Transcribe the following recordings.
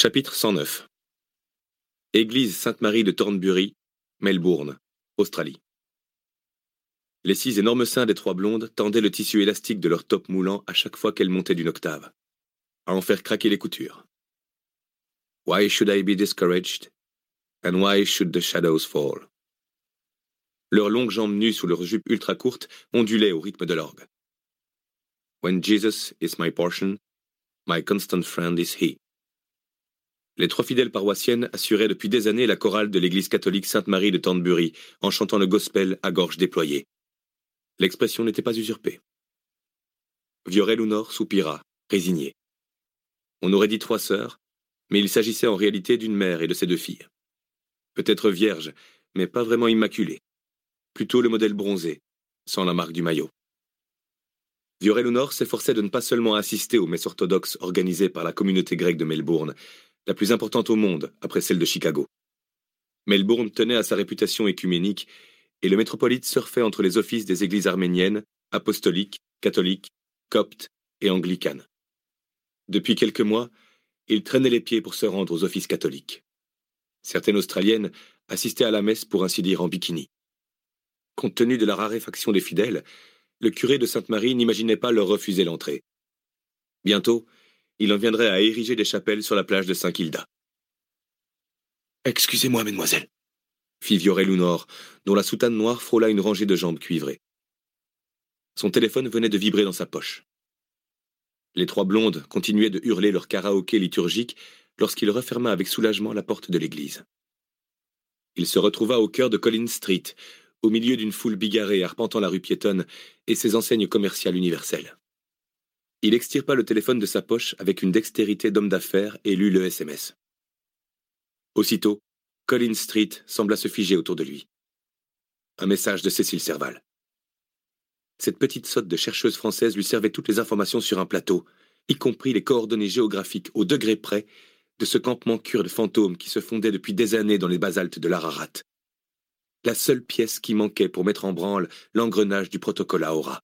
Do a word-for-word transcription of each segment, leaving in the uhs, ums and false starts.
Chapitre cent neuf. Église Sainte-Marie de Thornbury, Melbourne, Australie. Les six énormes seins des trois blondes tendaient le tissu élastique de leur top moulant à chaque fois qu'elles montaient d'une octave, à en faire craquer les coutures. Why should I be discouraged? And why should the shadows fall? Leurs longues jambes nues sous leurs jupes ultra courtes ondulaient au rythme de l'orgue. When Jesus is my portion, my constant friend is he. Les trois fidèles paroissiennes assuraient depuis des années la chorale de l'église catholique Sainte-Marie de Thornbury en chantant le gospel à gorge déployée. L'expression n'était pas usurpée. Viorel-Lunor soupira, résigné. On aurait dit trois sœurs, mais il s'agissait en réalité d'une mère et de ses deux filles. Peut-être vierge, mais pas vraiment immaculée. Plutôt le modèle bronzé, sans la marque du maillot. Viorel-Lunor s'efforçait de ne pas seulement assister aux messes orthodoxes organisées par la communauté grecque de Melbourne, la plus importante au monde après celle de Chicago. Melbourne tenait à sa réputation écuménique et le métropolite surfait entre les offices des églises arméniennes, apostoliques, catholiques, coptes et anglicanes. Depuis quelques mois, il traînait les pieds pour se rendre aux offices catholiques. Certaines Australiennes assistaient à la messe pour ainsi dire en bikini. Compte tenu de la raréfaction des fidèles, le curé de Sainte-Marie n'imaginait pas leur refuser l'entrée. Bientôt, il en viendrait à ériger des chapelles sur la plage de Saint-Kilda. « Excusez-moi, mesdemoiselles » fit Viorel-Lunor, dont la soutane noire frôla une rangée de jambes cuivrées. Son téléphone venait de vibrer dans sa poche. Les trois blondes continuaient de hurler leur karaoké liturgique lorsqu'il referma avec soulagement la porte de l'église. Il se retrouva au cœur de Collins Street, au milieu d'une foule bigarrée arpentant la rue piétonne et ses enseignes commerciales universelles. Il extirpa le téléphone de sa poche avec une dextérité d'homme d'affaires et lut le S M S. Aussitôt, Collins Street sembla se figer autour de lui. Un message de Cécile Serval. Cette petite sotte de chercheuse française lui servait toutes les informations sur un plateau, y compris les coordonnées géographiques au degré près de ce campement kurde fantôme qui se fondait depuis des années dans les basaltes de l'Ararat. La seule pièce qui manquait pour mettre en branle l'engrenage du protocole Ahora.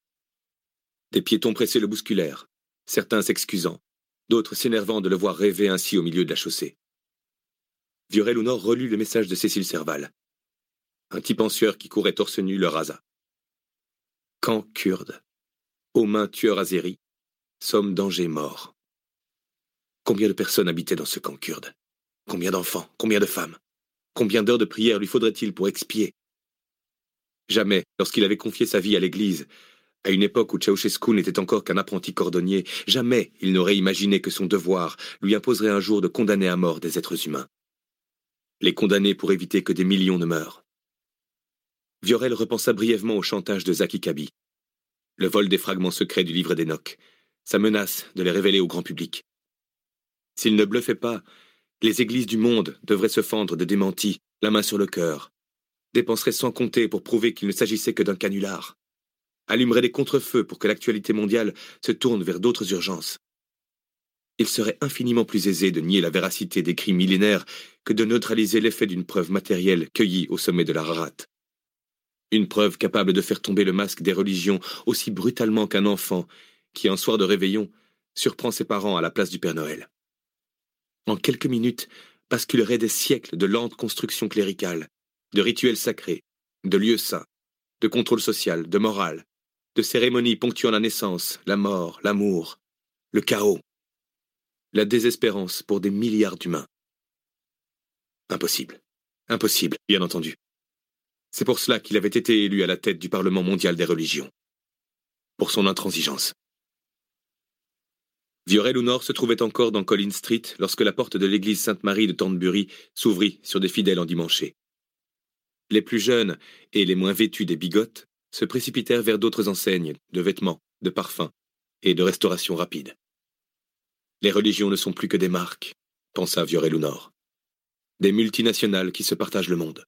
Des piétons pressés le bousculèrent, certains s'excusant, d'autres s'énervant de le voir rêver ainsi au milieu de la chaussée. Viorel-Lunor relut le message de Cécile Serval. Un type en sueur qui courait torse nu le rasa. Camp kurde. Aux mains tueurs azéris. Somme danger mort. Combien de personnes habitaient dans ce camp kurde? Combien d'enfants? Combien de femmes? Combien d'heures de prière lui faudrait-il pour expier? Jamais, lorsqu'il avait confié sa vie à l'Église, à une époque où Ceausescu n'était encore qu'un apprenti cordonnier, jamais il n'aurait imaginé que son devoir lui imposerait un jour de condamner à mort des êtres humains. Les condamner pour éviter que des millions ne meurent. Viorel repensa brièvement au chantage de Zaki Kabi, le vol des fragments secrets du livre d'Enoch, sa menace de les révéler au grand public. S'il ne bluffait pas, les églises du monde devraient se fendre de démentis, la main sur le cœur, dépenseraient sans compter pour prouver qu'il ne s'agissait que d'un canular, allumeraient des contre-feux pour que l'actualité mondiale se tourne vers d'autres urgences. Il serait infiniment plus aisé de nier la véracité des crimes millénaires que de neutraliser l'effet d'une preuve matérielle cueillie au sommet de l'Ararat. Une preuve capable de faire tomber le masque des religions aussi brutalement qu'un enfant qui, un soir de réveillon, surprend ses parents à la place du Père Noël. En quelques minutes, basculeraient des siècles de lente construction cléricale, de rituels sacrés, de lieux saints, de contrôle social, de morale, de cérémonies ponctuant la naissance, la mort, l'amour, le chaos, la désespérance pour des milliards d'humains. Impossible. Impossible, bien entendu. C'est pour cela qu'il avait été élu à la tête du Parlement mondial des religions. Pour son intransigeance. Viorel-Lunor se trouvait encore dans Collins Street lorsque la porte de l'église Sainte-Marie de Thornbury s'ouvrit sur des fidèles endimanchés. Les plus jeunes et les moins vêtus des bigotes se précipitèrent vers d'autres enseignes, de vêtements, de parfums et de restauration rapide. Les religions ne sont plus que des marques, pensa Viorel-Lunor. Des multinationales qui se partagent le monde.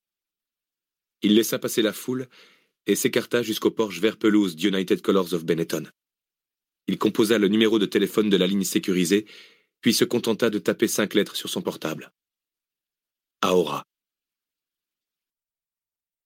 Il laissa passer la foule et s'écarta jusqu'au porche vert pelouse d'United Colors of Benetton. Il composa le numéro de téléphone de la ligne sécurisée, puis se contenta de taper cinq lettres sur son portable. Ahora.